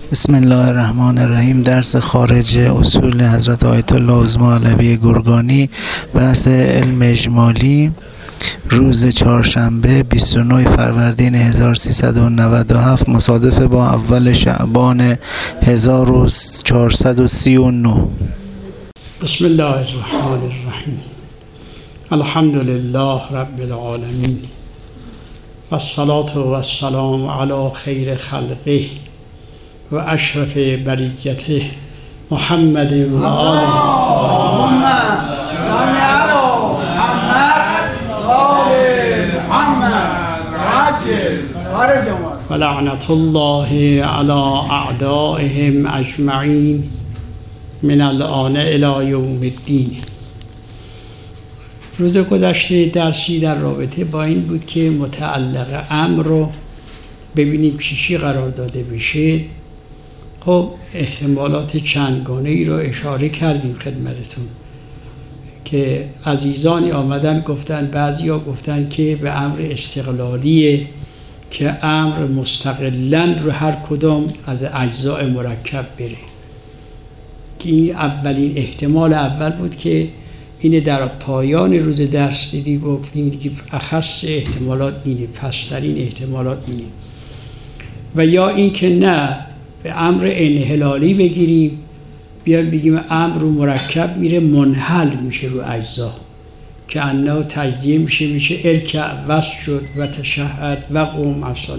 بسم الله الرحمن الرحیم. درس خارج اصول حضرت آیت الله عظمی علوی گرگانی، بحث علم اجمالی، روز چهارشنبه 29 فروردین 1397 مصادف با اول شعبان 1439. بسم الله الرحمن الرحیم. الحمد لله رب العالمین و الصلاة و السلام علی خیر خلقه و اشرف بریته محمد و آله و لعنت الله علی اعدائهم اجمعین من الآن الی یوم الدین. روز گذشته درسی در رابطه با این بود که متعلق امر رو ببینیم چی قرار داده بشه. خب احتمالات چندگانه ای رو اشاره کردیم خدمتتون که عزیزانی آمدن گفتن، بعضیا گفتن که به امر استقلالیه که امر مستقلاً رو هر کدام از اجزاء مرکب بره، که این اولین احتمال اول بود که اینه در پایان روز درس دیدی گفتیم که اخص احتمالات اینه، پسترین احتمالات اینه. و یا این که نه به امر انحلالی بگیریم، بیان بگیم امر رو مرکب میره منحل میشه رو اجزا، که انه تجزیه میشه ارکع وصل شد و تشهد و قوم اصال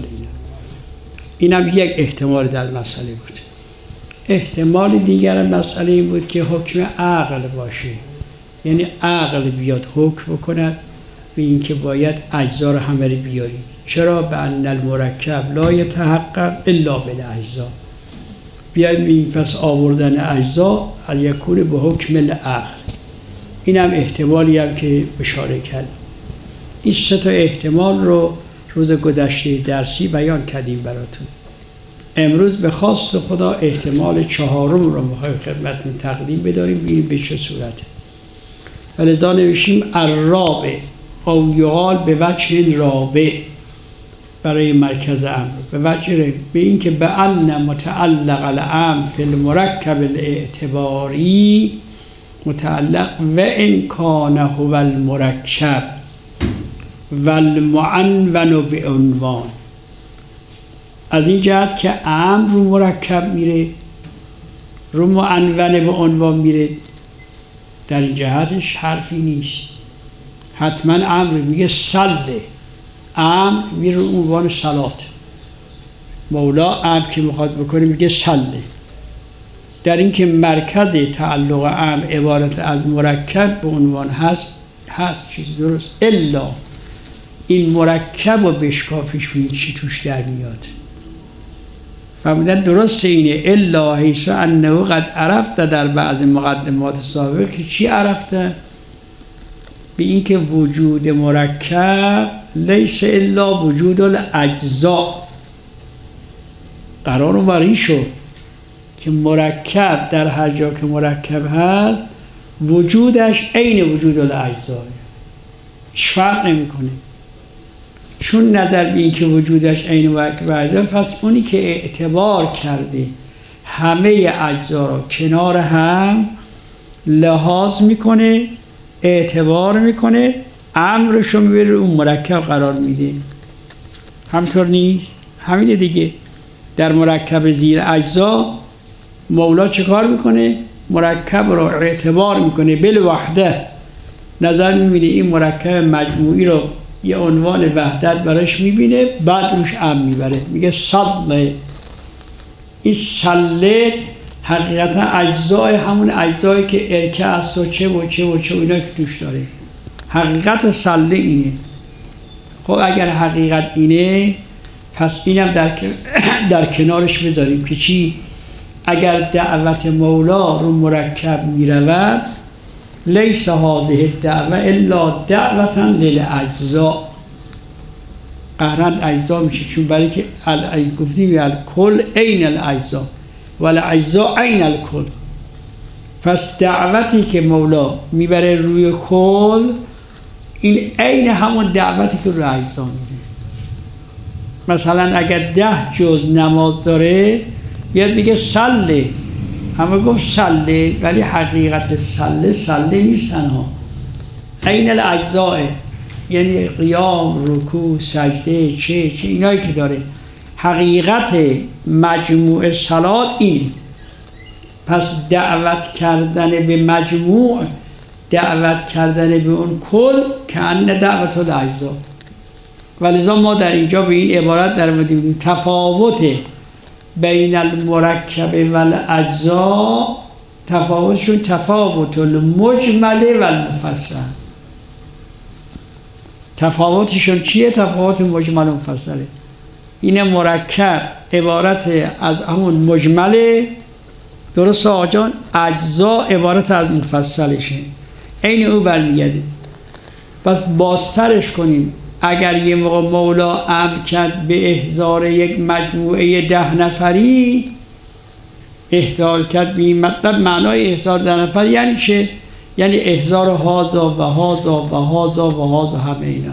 اینم یک احتمال در مسئله بود. احتمال دیگر مسئله این بود که حکم عقل باشه، یعنی عقل بیاد حکم بکند به این که باید اجزا رو همه رو بیاریم. چرا؟ به ان المرکب لا یتحقق الا بالاجزا. بیایم بگیم پس آوردن اجزا از یکون به حکم العقل. این هم احتمالی هم که اشاره کردیم. این سه تا احتمال رو روز گذشته درسی بیان کردیم براتون. امروز به خواست خدا احتمال چهارم رو میخوایم خدمتتون تقدیم بداریم، ببینیم به چه صورته. ولذا نوشیم الرابع او یقال به وجه رابع برای مرکز امر، به وجه به این که به ان متعلق الامر فی المرکب الاعتباری متعلق و ان کان هو المرکب و المعنون به عنوان. از این جهت که امر رو مرکب میره، رو معنون به عنوان میره، در این جهتش حرفی نیست. حتما امر میگه صله، امر میره رو عنوان صلات. مولا امر که میخواد بکنه میگه صله. در این که مرکز تعلق امر عبارت از مرکب به عنوان هست چیزی درست، الا این مرکب و بشکافش ببین چی توش در میاد. فهمیدن درست اینه، الا حیث انه قد عرفته در بعض مقدمات سابق که چی عرفته؟ به این که وجود مرکب لیس الا وجود الاجزاء. قرار بر شد که مرکب در هر جا که مرکب هست وجودش عین وجود الاجزاء، هیچ فرق نمیکنه. چون نظر به این که وجودش عین مرکب اجزا، پس اونی که اعتبار کرده همه اجزا را کنار هم لحاظ میکنه، اعتبار میکنه، امرشو میبره اون مرکب قرار میده. همطور نیست؟ همینه دیگه. در مرکب زیر اجزا مولا چه کار میکنه؟ مرکب رو اعتبار میکنه بالوحده، نظر میبینه این مرکب مجموعی رو یه عنوان وحدت براش میبینه، بعد روش امر میبره، میگه صله. این صله حقیقتا اجزای همون اجزایی که ارکه است و چه و چه و چه و اینا که توش داره. حقیقت صله اینه. خب اگر حقیقت اینه، پس اینم در کنارش بذاریم که چی؟ اگر دعوت مولا رو مرکب میرود، لیس هذه الدعوه الا دعوتا للاجزاء. قهرن اجزا میشه، چون برای که گفتیم الکل عین الاجزا و الاجزاء عین الکل. پس دعوتی که مولا میبره روی کل، این عین همون دعوتی که روی اجزا میره. مثلا اگر 10 جز نماز داره، بیاد بگه سله، همه گفت سله، ولی حقیقت سله نیست تنها، عین الاجزاء، یعنی قیام، رکوع، سجده، چه اینایی که داره. حقیقت مجموع صلات اینه. پس دعوت کردن به مجموع، دعوت کردن به اون کل که ان دعوت الاجزاء. ولذا ما در اینجا به این عبارت در مورد تفاوت بین المرکب و الاجزاء، تفاوتشون تفاوت المجمل و المفصل. تفاوتشون چیه؟ تفاوت مجمل و مفصله. این مرکب عبارت از همون مجمله، درست آقا جان؟ اجزا عبارت از مفصلشه، این او برمیگرده. پس بازترش کنیم. اگر یه موقع مولا امر کرد به احضار یک مجموعه 10 نفری، احضار کرد به این مطلب، معنای احضار 10 نفری یعنی چه؟ یعنی احضار هازا و هازا و هازا و هازا، همه اینا.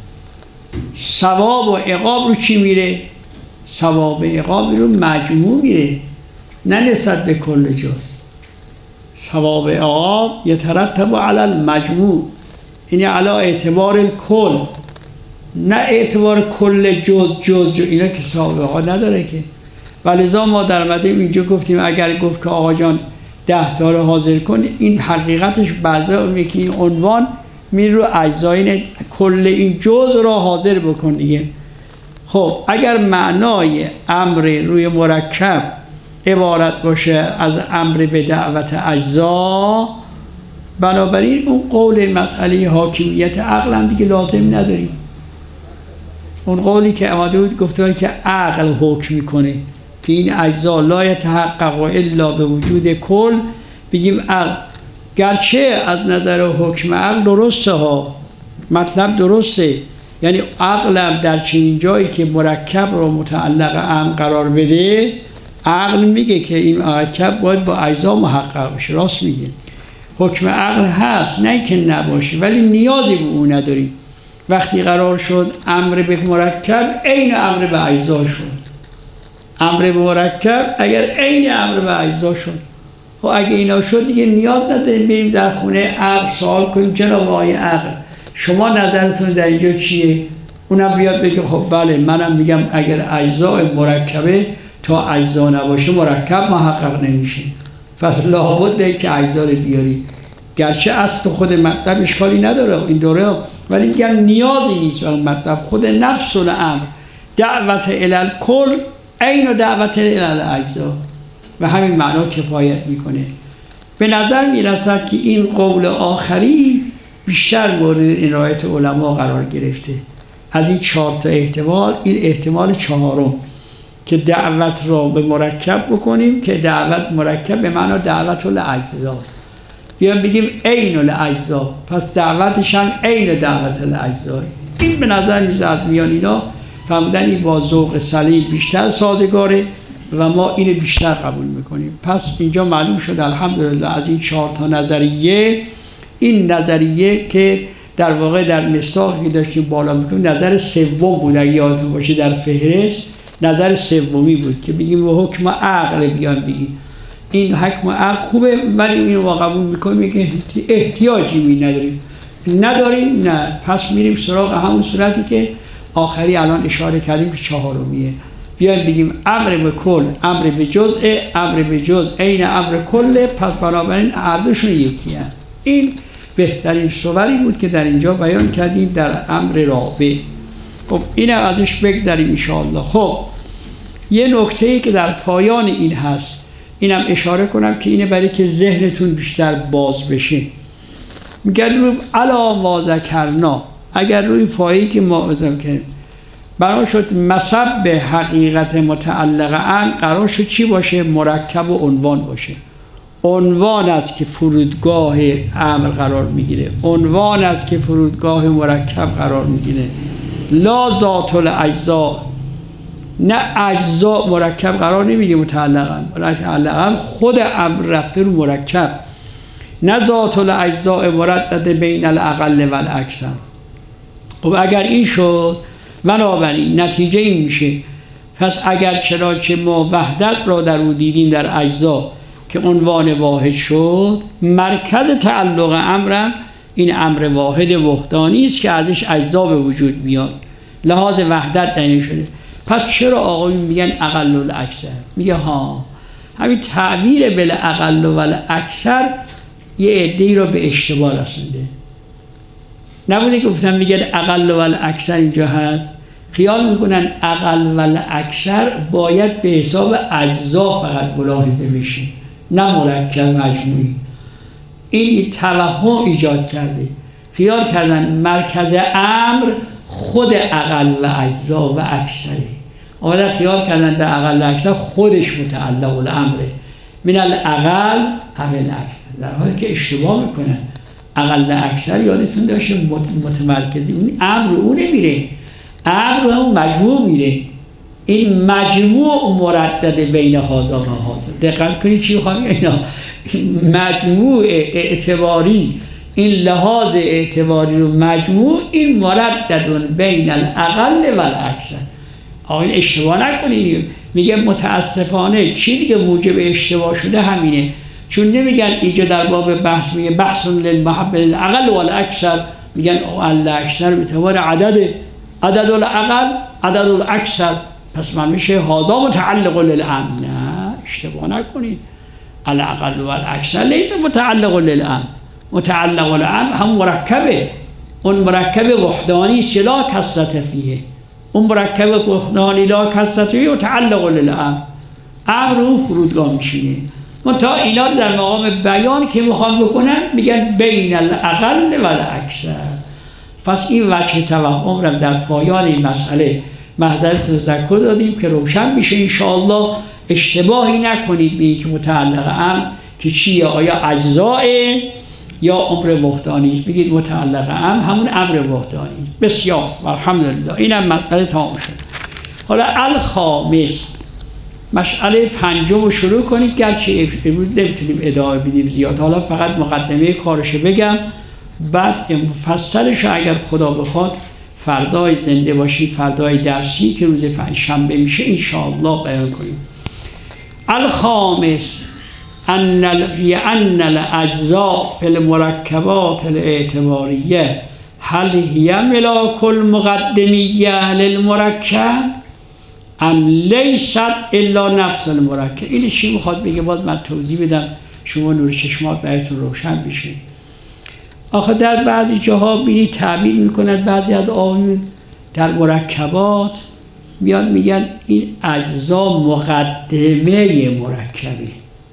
ثواب و عقاب رو چی میره؟ ثواب و عقاب رو مجموع میره، نه نسبت به کل جز. ثواب و عقاب یترتب علی المجموع، یعنی علی اعتبار الکل، نه اعتبار کل جز اینا که ثواب و عقاب نداره که. ولذا ما در مدیم اینجا گفتیم اگر گفت که آقا جان 10 تا رو حاضر کن، این حقیقتش بعضا اونه که این عنوان میره رو اجزای کل این جز رو حاضر بکن دیگه. خب اگر معنای امر روی مرکب عبارت باشه از امر به دعوت اجزا، بنابراین اون قول مسئله حاکمیت عقل هم دیگه لازم نداریم. اون قولی که آمده بود گفته که عقل حکم میکنه که این اجزا لا یتحقق الا به وجود کل، بگیم عقل، گرچه از نظر حکم عقل درسته ها، مطلب درسته، یعنی عقلم در چنین جایی که مرکب رو متعلق امر قرار بده، عقل میگه که این مرکب باید با اجزا محقق بشه. راست میگه، حکم عقل هست، نه که نباشه، ولی نیازی به اون نداریم. وقتی قرار شد امر به مرکب عین امر به اجزا شد، امر به مرکب اگر عین امر به اجزا شد، خب اگه اینا شد دیگه نیاز نداریم بریم در خونه عقل سوال کنیم جناب آقای عقل شما نظرتون در اینجا چیه؟ اونم بیاد بگه خب بله منم میگم اگر اجزا مرکبه تا اجزا نباشه مرکب محقق نمیشه، پس لابد که اجزا رو بیاری. گرچه اصل خود مطلب اشکالی نداره این دوره، ولی میگم نیازی نیست به مطلب. خود نفس الامر دعوت الی الکل عین دعوت الی الاجزا، و همین معنا کفایت میکنه. به نظر میرسد که این قول آخری بیشتر مورد عنایت علما قرار گرفته. از این 4 تا احتمال، این احتمال 4م که دعوت را به مرکب بکنیم، که دعوت مرکب به معنا دعوت الاجزا، بیان بگیم عین الاجزا، پس دعوتش هم عین دعوت الاجزا. این به نظر میاد از میان اینا فهمیدن این با ذوق سلیم بیشتر سازگاره و ما اینو بیشتر قبول میکنیم. پس اینجا معلوم شد الحمدلله از این 4 تا نظریه، این نظریه که در واقع در مصداقی داشتیم بالا میکنیم نظر سوم بود، اگه یادتون باشه در فهرست نظر سومی بود که بگیم و حکم عقل بیان بگیم این حکم عقل خوبه، ولی اینو ما قبول میکنیم که احتیاجی می نداریم نه، پس میریم سراغ همون صورتی که آخری الان اشاره کردیم که 4میه. بیایم بگیم امر به کل، امر به جزء، امر به جزء عین امر کل، پس بنابراین هر دوشون یکی هست. این بهترین صوری بود که در اینجا بیان کردیم در امر رابع. خب این ازش بگذاریم انشاءالله. خب یه نکته‌ای که در پایان این هست، اینم اشاره کنم که اینه برای که ذهنتون بیشتر باز بشه. میگه روی علا ما ذکرنا، اگر روی پایی که ما ذکر کردیم برای شد مصب به حقیقت متعلق ان قرار شد چی باشه؟ مرکب و عنوان باشه. عنوان است که فرودگاه امر قرار میگیره، عنوان است که فرودگاه مرکب قرار میگیره. لا ذات الاجزا، نه اجزا مرکب قرار نمیگه متعلقا خود امر رفته رو مرکب، نه ذات الاجزا مردد بین الاقل و الاکثر. خب اگر این شد بنابراین نتیجه این میشه پس اگر چنانچه ما وحدت را در او دیدیم در اجزا که عنوان واحد شد، مرکز تعلق امرم این امر واحد وحدانی است که ازش اجزا به وجود میاد، لحاظ وحدت دنی شده. پس چرا آقایون میگن اقل و اکثر؟ میگه ها همین تعبیر بالاقل و الاکثر یه عده‌ای رو به اشتباه رسونده. نبوده که گفتم میگن اقل و الاکثر اینجا هست، خیال میکنن اقل و الاکثر باید به حساب اجزا فقط ملاحظه بشه، نه مرکب مجموعی. این توهم ایجاد کرده، خیال کردن مرکز امر خود اقل و اجزا و اکثره، آمدن خیال کردن در اقل و اکثر خودش متعلق الامره، من الاقل اقل اکثر، در حالی که اشتباه میکنن. اقل اکثر یادتون داشته متمرکزی، اون امر رو اون نمیره، امر رو همون مجموع میره. این مجموع مردد بین هذا و هذا. دقت کنید چی میخوام اینا، مجموع اعتباری، این لحاظ اعتباری رو مجموع، این مردد بین الاقل و الاکثر. آقای اشتباه نکنید، میگه متاسفانه چیزی که موجب اشتباه شده همینه، چون نمیگن اینجا در باب بحث میگه بحث للمحب الاقل و الاکثر، میگن الاکثر به اعتبار عدد الاقل عدد الاکثر، پس من میشه هذا متعلق للامر. نه اشتباه نکنید، الاقل و الاکثر لیس متعلق للامر، متعلق للامر هم مرکبه، اون مرکب وحدانی است لا کثرت فیه، اون مرکب وحدانی لا کثرت فیه متعلق للامر، امر اون فرودگاه میشینه. تا اینا رو در مقام بیان که میخوام بکنن میگن بین الاقل و الاکثر. پس این وجه توهم رو در پایان این مسئله محضرت تذکر دادیم که روشن میشه انشاءالله. اشتباهی نکنید به که متعلق امر که چیه، آیا اجزاء یا امر وحدانی؟ بگید متعلق امر همون امر وحدانی. بسیار الحمدلله، اینم مسئله تمام شد. حالا الخامس، مشعله پنجم رو شروع کنید، گرچه امروز نمیتونیم ادامه بدیم زیاد، حالا فقط مقدمه کارشو بگم، بعد مفصلش اگر خدا بخواد فردای زنده باشی، فردای درسی که روز پنجشنبه میشه انشاءالله بیان کنیم. الخامس ان الاجزاء فی المرکبات الاعتباریه هل هی ملاک المقدمیه للمرکب ام لیست الا نفس المرکب. این چی میخواد بگه؟ باز من توضیح بدم شما نور چشمات براتون روشن بشه. آخه در بعضی جاها بینید تعبیر میکنند بعضی از آقایون در مرکبات میان میگن این اجزا مقدمه مرکبه،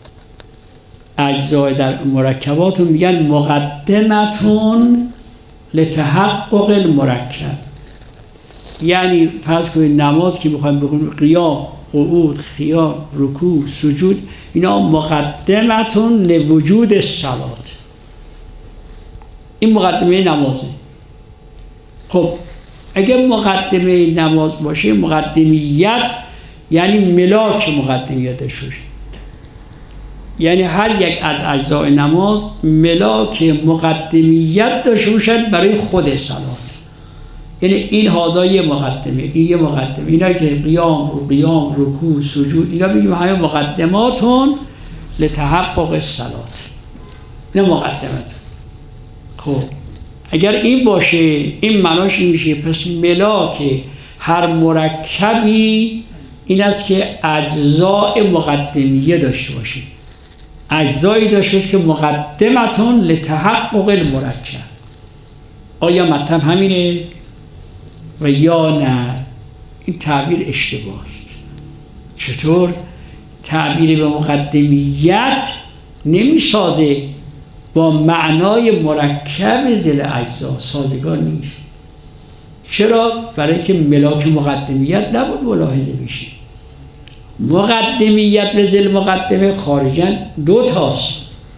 اجزا در مرکبات رو میگن مقدمتون لتحقق المرکب. یعنی فرض کنید نماز که میخوایم بخونیم، قیام، قعود، خیام، رکوع، سجود، اینا مقدمتون لوجود الصلات، این مقدمه نمازه. خب اگه مقدمه نماز باشه، مقدمیت یعنی ملاک مقدمیتش باشه، یعنی هر یک از اجزای نماز ملاک مقدمیت داشته باشد برای خود صلات. یعنی این هذا یه مقدمه، این یه مقدمه، اینا که قیام، رکوع، سجود، اینا بگیم همه مقدماتون لتحقق الصلات، اینا مقدمات. خب اگر این باشه، این معناش این میشه پس ملاک هر مرکبی این است که اجزاء مقدمیه داشته باشه، اجزایی داشته باشه که مقدمتون لتحقق المرکب. آیا مطلب همینه و یا نه؟ این تعبیر اشتباه است. چطور؟ تعبیر به مقدمیت نمیسازه، با معنای مرکب ذیل اجزا سازگار نیست. چرا؟ برای که ملاک مقدمیت نبود ملاحظه بشه. مقدمیت و ذیل مقدمه خارجاً دو تاست.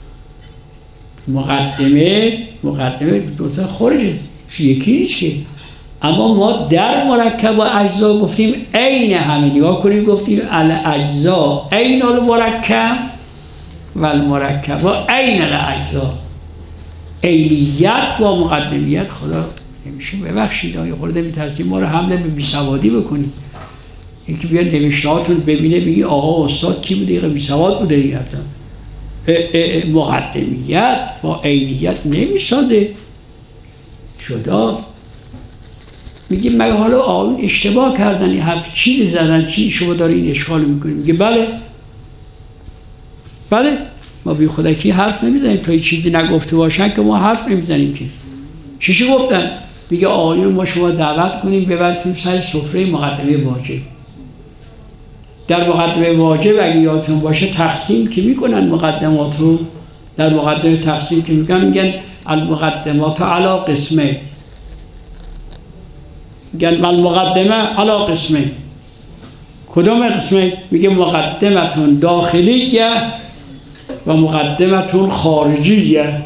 مقدمه دو تا خارجه، یکی نیست که. اما ما در مرکب و اجزا گفتیم عین همه، نگاه کنیم گفتیم الاجزا عین المرکب و المرکب و عین الاجزا. عینیت با مقدمیت خدا نمیشه، ببخشید آیا خورده میترسیم ما رو حمله به بیسوادی بکنیم. یکی بیاد نوشتهاتون ببینه بگی آقا استاد کی بوده؟ بی سواد بوده دیگه. مقدمیت با عینیت نمیسازه جدا. میگه مگه حالا آقایون اشتباه کردن، این حرف چیزی زدن، چی شما داره این اشکال میکنیم؟ میگه بله ما بی خودکی حرف نمیزنیم تا چیزی نگفته باشن که ما حرف نمیزنیم که. چیشی گفتن؟ میگه آقایون ما شما دعوت کنیم ببرتیم سر سفره مقدمه واجب. در مقدمه واجب اگه یادتون باشه تقسیم که میکنن مقدمات رو، در مقدمه تقسیم که میگن المقدمات علی قسمه، میگن المقدمه علی قسمه. کدام قسمه؟ میگه مقدمتون داخلیه و مقدمتون خارجیه.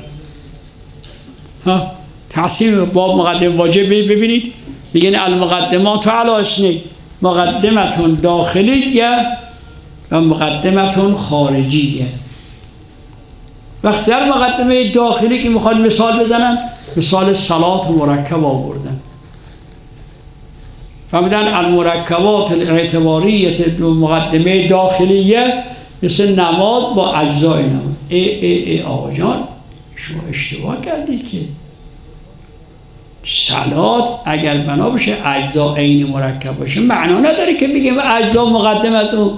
تقسیم باب مقدمه واجب ببینید، میگن المقدمات علی اثنین، مقدمتون داخلیه و مقدمتون خارجیه. وقت در مقدمه داخلی که میخواد مثال بزنن، مثال صلات مرکب آوردن، فهمیدن المرکبات الاعتباریه مقدمه داخلیه مثل نماز با اجزای نماز. ای آقا جان شما اشتباه کردید که صلات اگر بنا بشه اجزا عین مرکب باشه معنا نداره که بگیم اجزا مقدمتون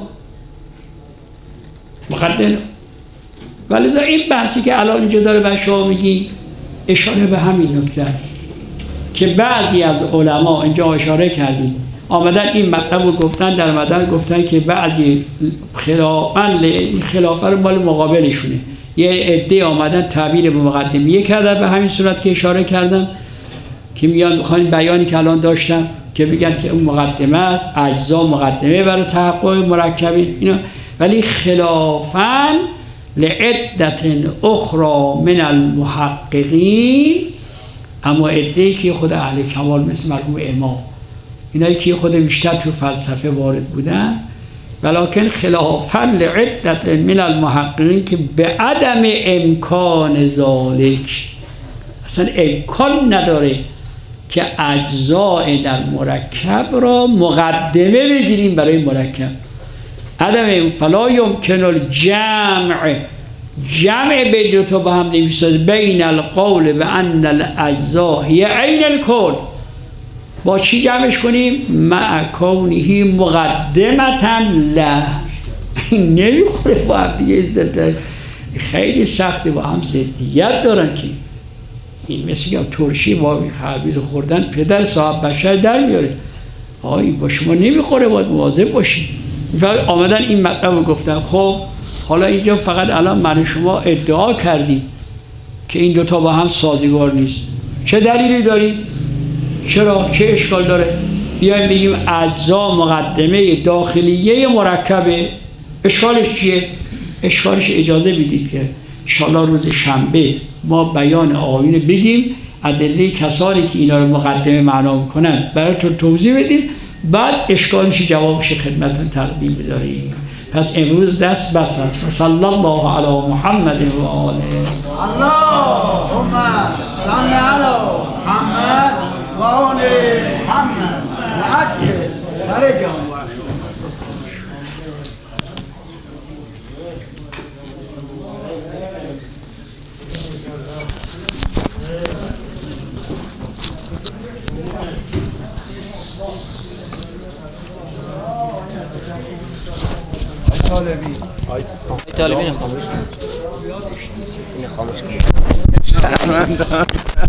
مقدم. ولی این بحثی که الان اینجا داره به شما میگیم اشاره به همین نکته است که بعضی از علما اینجا اشاره کردیم آمدن این مطلب رو گفتن، در مدن گفتن که بعضی خلافه رو مال مقابلشونه. یه عده آمدن تعبیر به مقدمیه کردن به همین صورت که اشاره کردم که میان میخوان بیانی که الان داشتم که بگن که اون مقدمه است، اجزا مقدمه برای تحقق مرکبه اینا. ولی خلافاً لعدت اخرى من المحققین، اما عده‌ای که خود اهل کمال مثل مرحوم امام اینایی که خود بیشتر تو فلسفه وارد بودن، ولکن خلافاً لعدت من المحققین که به عدم امکان ذالک، اصلا امکان نداره که اجزاء در مرکب را مقدمه بگیریم برای مرکب. عدم فلا یمکن الجمع، جمع بین دو تا با هم نمیسازه، بین القول و ان الاجزاء هی عین الکل. با چی جمعش کنیم؟ مع کونه مقدمتا له. نمیخوره با هم دیگه، خیلی سخته، با هم ضدیت دارن که این مثل که ترشی با خربیز خوردن پدر صاحب بشر در میاره. آقای با شما نمیخوره، باید مواظب باشید. فقط آمدن این مطلب رو گفتن. خب حالا اینجا فقط الان من شما ادعا کردیم که این دوتا با هم سازگار نیست. چه دلیلی داریم؟ چرا؟ چه اشکال داره؟ بیایم بگیم اجزا مقدمه داخلیه مرکبه. اشکالش چیه؟ اشکالش اجازه بدید که انشاءالله روز شنبه ما بیان آیین بگیم، ادله کسانی که اینا رو مقدمه معنا میکنن براتون توضیح بدیم، بعد اشکالش جوابش خدمتتون تقدیم بداریم. پس امروز دست بس است. صلی الله علی محمد و آله. اللهم صل علی محمد و آل محمد وعجل فرجهم. طالبین خاموش کن.